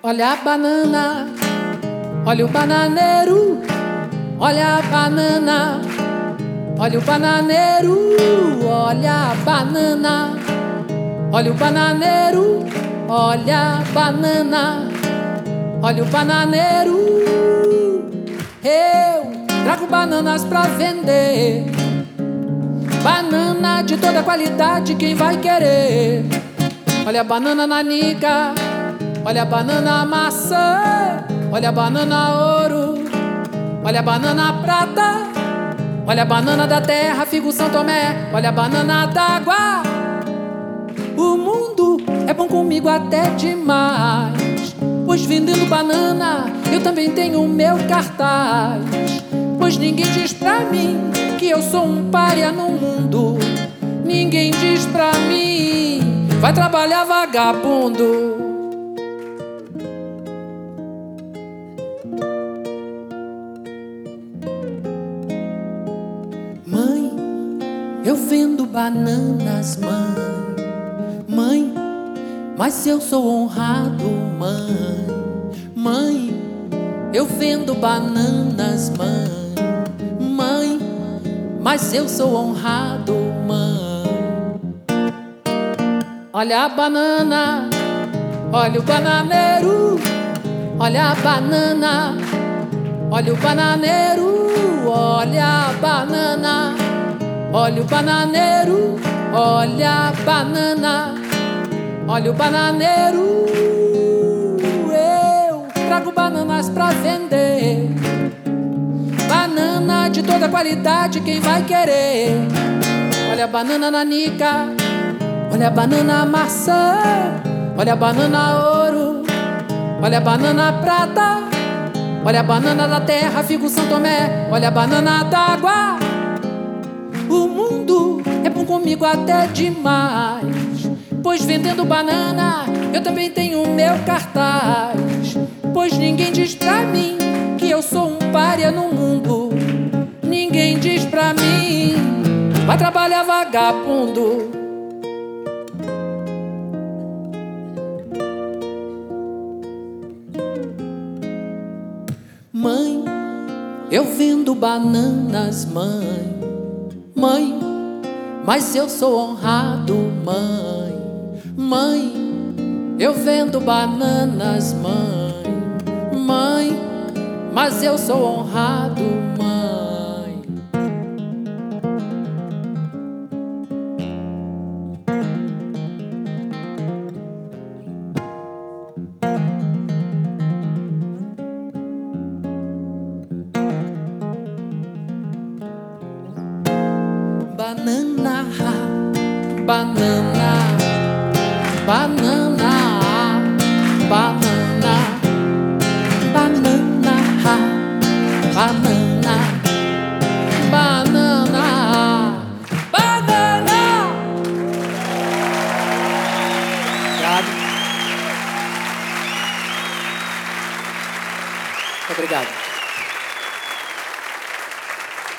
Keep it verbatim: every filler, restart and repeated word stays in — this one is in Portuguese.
Olha a banana, olha o bananeiro. Olha a banana, olha o bananeiro. Olha a banana, olha o bananeiro. Olha a banana, olha o bananeiro. Eu trago bananas pra vender, banana de toda qualidade, quem vai querer? Olha a banana nanica, olha a banana maçã, olha a banana ouro, olha a banana prata, olha a banana da terra, figo São Tomé, olha a banana d'água. O mundo é bom comigo até demais, pois vendendo banana eu também tenho o meu cartaz. Pois ninguém diz pra mim que eu sou um pária no mundo. Ninguém diz pra mim, vai trabalhar vagabundo. Mãe, eu vendo bananas, mãe. Mãe, mas eu sou honrado, mãe. Mãe, eu vendo bananas, mãe. Mãe, mas eu sou honrado, mãe. Olha a banana, olha o bananeiro. Olha a banana, olha o bananeiro. Olha a banana, olha o bananeiro. Olha a banana, olha o bananeiro. Eu trago bananas pra vender, banana de toda qualidade, quem vai querer? Olha a banana nanica, olha a banana maçã, olha a banana ouro, olha a banana prata, olha a banana da terra, figo São Tomé, olha a banana d'água. O mundo é bom comigo até demais, pois vendendo banana eu também tenho o meu cartaz. Pois ninguém diz pra mim que eu sou um pária no mundo. Ninguém diz pra mim, vai trabalhar vagabundo. Mãe, eu vendo bananas, mãe. Mãe, mas eu sou honrado, mãe. Mãe, eu vendo bananas, mãe. Mãe, mas eu sou honrado, mãe. Banana, banana, banana, banana, banana, banana, banana, banana. Obrigado. Obrigado.